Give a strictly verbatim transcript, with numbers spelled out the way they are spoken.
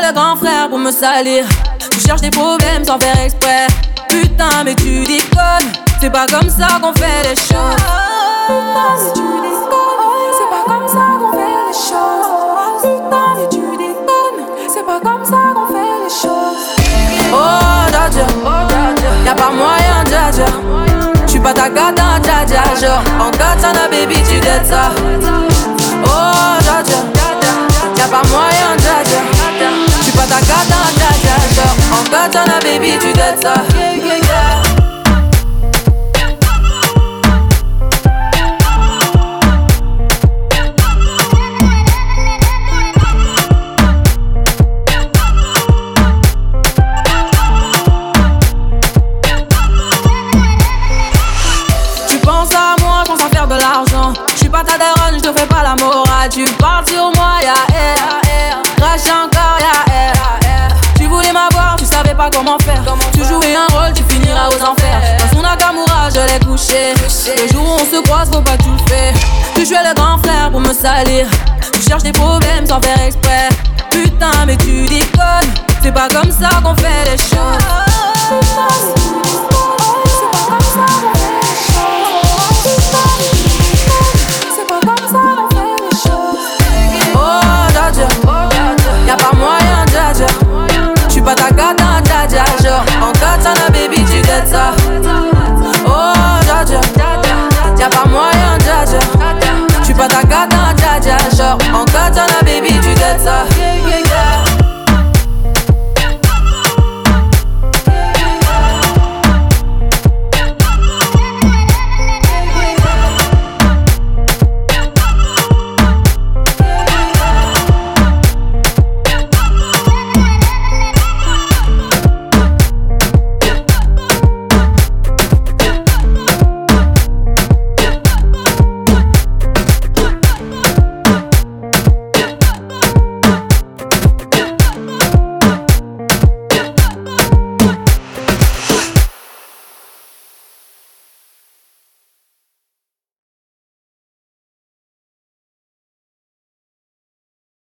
le grand frère pour me salir. Tu cherches des problèmes sans faire exprès. Putain mais tu déconnes, c'est pas comme ça qu'on fait les choses. Putain mais tu déconnes, c'est pas comme ça qu'on fait les choses. Putain mais tu déconnes, c'est pas comme ça qu'on fait les choses. Oh Dja Dja, y'a pas moyen Dja Dja. J'suis pas ta gata Dja Dja. Genre en katana baby tu dettes ça. Oh Dja Dja, y'a pas moyen Dja Dja. J'suis pas ta gata Dja Dja. Genre en katana baby tu dettes ça. De l'argent, j'suis pas ta daronne, j'te fais pas la morale. Tu parles sur moi, y'a air, crache encore, y'a air. Tu voulais m'avoir, tu savais pas comment faire. Tu jouais un rôle, tu finiras aux enfers. Dans son Nakamura, je l'ai couché. Le jour où on se croise, faut pas tout faire. Tu jouais le grand frère pour me salir. Tu cherches des problèmes sans faire exprès. Putain mais tu déconnes, c'est pas comme ça qu'on fait les choses.